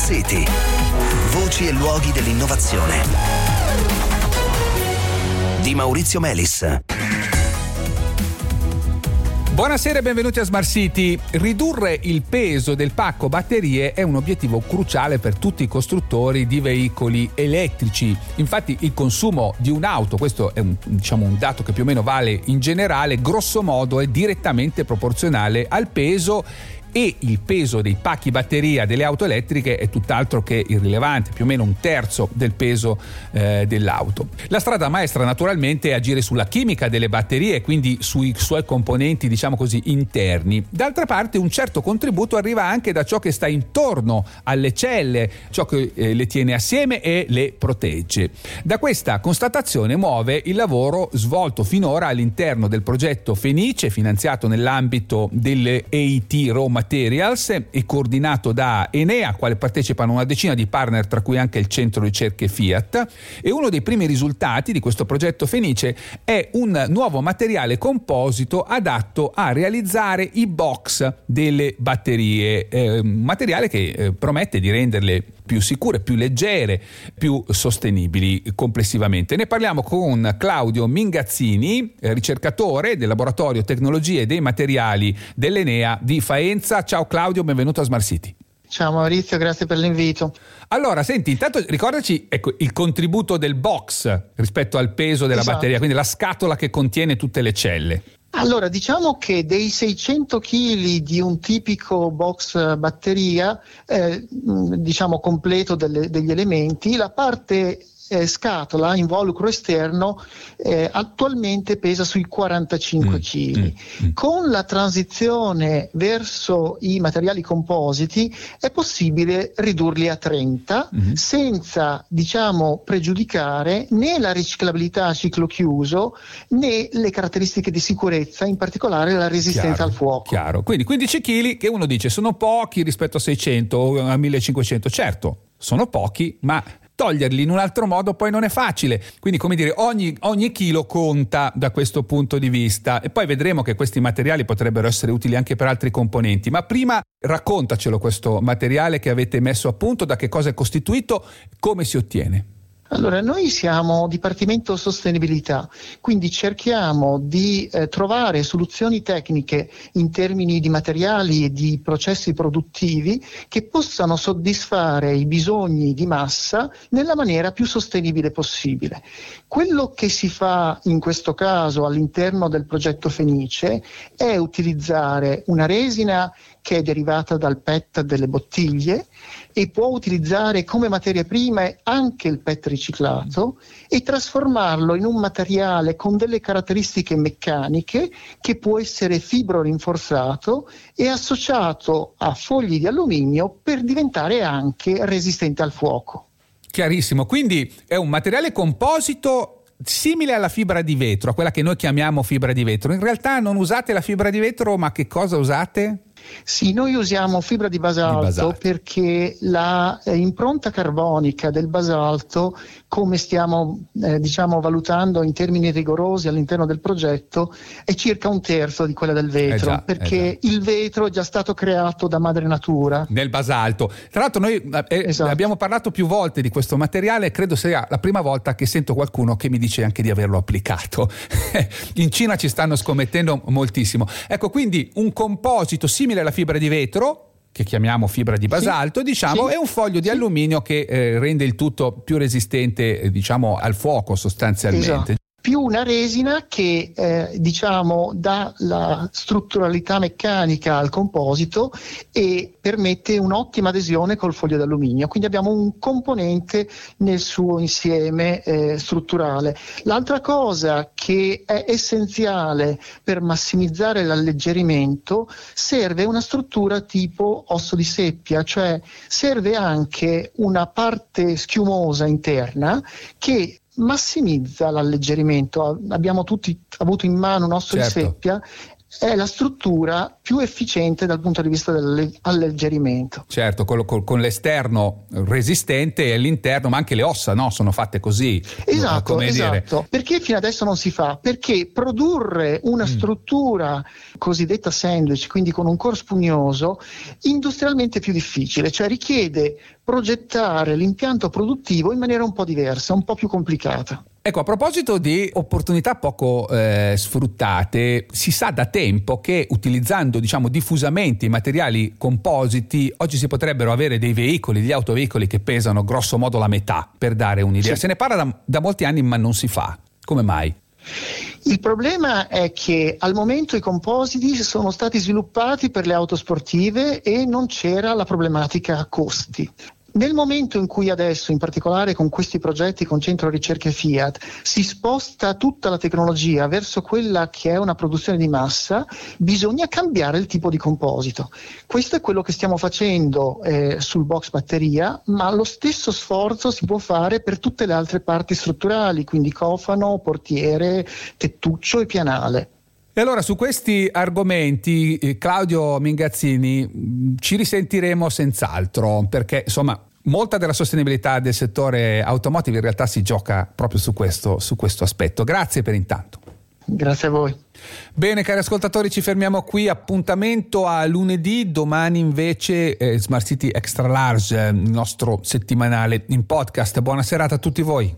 City. Voci e luoghi dell'innovazione. Di Maurizio Melis. Buonasera e benvenuti a Smart City. Ridurre il peso del pacco batterie è un obiettivo cruciale per tutti i costruttori di veicoli elettrici. Infatti il consumo di un'auto, questo è un dato che più o meno vale in generale, grosso modo è direttamente proporzionale al peso, e il peso dei pacchi batteria delle auto elettriche è tutt'altro che irrilevante, più o meno un terzo del peso dell'auto. La strada maestra naturalmente è agire sulla chimica delle batterie, quindi sui suoi componenti interni. D'altra parte un certo contributo arriva anche da ciò che sta intorno alle celle, ciò che le tiene assieme e le protegge. Da questa constatazione muove il lavoro svolto finora all'interno del progetto Fenice, finanziato nell'ambito delle EIT Roma Materials e coordinato da Enea, al quale partecipano una decina di partner, tra cui anche il centro ricerche Fiat. E uno dei primi risultati di questo progetto Fenice è un nuovo materiale composito adatto a realizzare i box delle batterie, materiale che promette di renderle più sicure, più leggere, più sostenibili complessivamente. Ne parliamo con Claudio Mingazzini, ricercatore del laboratorio tecnologie dei materiali dell'Enea di Faenza. Ciao Claudio, benvenuto a Smart City. Ciao Maurizio, grazie per l'invito. Allora, senti, intanto ricordaci il contributo del box rispetto al peso della batteria, quindi la scatola che contiene tutte le celle. Allora, diciamo che dei 600 kg di un tipico box batteria, completo degli elementi, la parte scatola, involucro esterno, attualmente pesa sui 45 kg. Con la transizione verso i materiali compositi è possibile ridurli a 30 senza pregiudicare né la riciclabilità a ciclo chiuso né le caratteristiche di sicurezza, in particolare la resistenza al fuoco. Chiaro, quindi 15 kg che uno dice sono pochi rispetto a 600 o a 1500, certo sono pochi, ma toglierli in un altro modo poi non è facile, quindi ogni chilo conta da questo punto di vista, e poi vedremo che questi materiali potrebbero essere utili anche per altri componenti. Ma prima raccontacelo questo materiale che avete messo a punto, da che cosa è costituito, come si ottiene. Allora, noi siamo Dipartimento Sostenibilità, quindi cerchiamo di trovare soluzioni tecniche in termini di materiali e di processi produttivi che possano soddisfare i bisogni di massa nella maniera più sostenibile possibile. Quello che si fa in questo caso all'interno del progetto Fenice è utilizzare una resina che è derivata dal PET delle bottiglie e può utilizzare come materia prima anche il PET riciclato e trasformarlo in un materiale con delle caratteristiche meccaniche che può essere fibro rinforzato e associato a fogli di alluminio per diventare anche resistente al fuoco. Chiarissimo, quindi è un materiale composito simile alla fibra di vetro, a quella che noi chiamiamo fibra di vetro. In realtà non usate la fibra di vetro, ma che cosa usate? Sì, noi usiamo fibra di basalto perché la impronta carbonica del basalto, come stiamo valutando in termini rigorosi all'interno del progetto, è circa un terzo di quella del vetro, perché il vetro è già stato creato da madre natura. Nel basalto. Tra l'altro noi abbiamo parlato più volte di questo materiale, credo sia la prima volta che sento qualcuno che mi dice anche di averlo applicato. In Cina ci stanno scommettendo moltissimo. Ecco, quindi un composito simile alla fibra di vetro, che chiamiamo fibra di basalto, è un foglio di alluminio che rende il tutto più resistente, al fuoco sostanzialmente. Esatto. Più una resina che dà la strutturalità meccanica al composito e permette un'ottima adesione col foglio d'alluminio, quindi abbiamo un componente nel suo insieme strutturale. L'altra cosa che è essenziale per massimizzare l'alleggerimento, serve una struttura tipo osso di seppia, cioè serve anche una parte schiumosa interna che massimizza l'alleggerimento. Abbiamo tutti avuto in mano un osso di seppia, è la struttura più efficiente dal punto di vista dell'alleggerimento. Certo, con l'esterno resistente e all'interno, ma anche le ossa, no? Sono fatte così. Esatto, come esatto. Dire. Perché fino adesso non si fa? Perché produrre una struttura cosiddetta sandwich, quindi con un core spugnoso, industrialmente è più difficile, cioè richiede progettare l'impianto produttivo in maniera un po' diversa, un po' più complicata. Ecco, a proposito di opportunità poco sfruttate, si sa da tempo che utilizzando, diciamo, diffusamente i materiali compositi, oggi si potrebbero avere dei veicoli, degli autoveicoli che pesano grosso modo la metà, per dare un'idea. Sì. Se ne parla da molti anni, ma non si fa. Come mai? Il problema è che al momento i compositi sono stati sviluppati per le auto sportive e non c'era la problematica costi. Nel momento in cui adesso, in particolare con questi progetti con centro ricerche Fiat, si sposta tutta la tecnologia verso quella che è una produzione di massa, bisogna cambiare il tipo di composito. Questo è quello che stiamo facendo sul box batteria, ma lo stesso sforzo si può fare per tutte le altre parti strutturali, quindi cofano, portiere, tettuccio e pianale. E allora su questi argomenti, Claudio Mingazzini, ci risentiremo senz'altro, perché insomma molta della sostenibilità del settore automotive in realtà si gioca proprio su questo aspetto. Grazie per intanto. Grazie a voi. Bene, cari ascoltatori, ci fermiamo qui. Appuntamento a lunedì. Domani invece Smart City Extra Large, il nostro settimanale in podcast. Buona serata a tutti voi.